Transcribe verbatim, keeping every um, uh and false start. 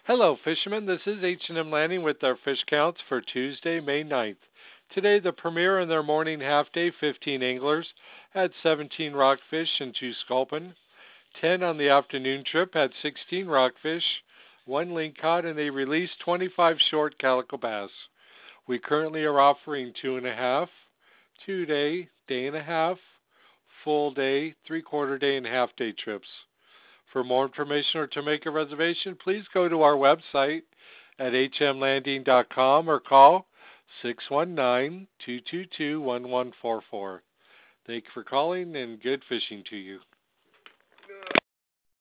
Hello, fishermen. This is H and M Landing with our fish counts for Tuesday, May ninth. Today, the Premier in their morning half day, fifteen anglers, had seventeen rockfish and two sculpin. ten on the afternoon trip had sixteen rockfish, one lingcod, and they released twenty-five short calico bass. We currently are offering two and a half, two day, day and a half, full day, three quarter day, and half day trips. For more information or to make a reservation, please go to our website at h m landing dot com or call six one nine, two two two, one one four four. Thank you for calling and good fishing to you.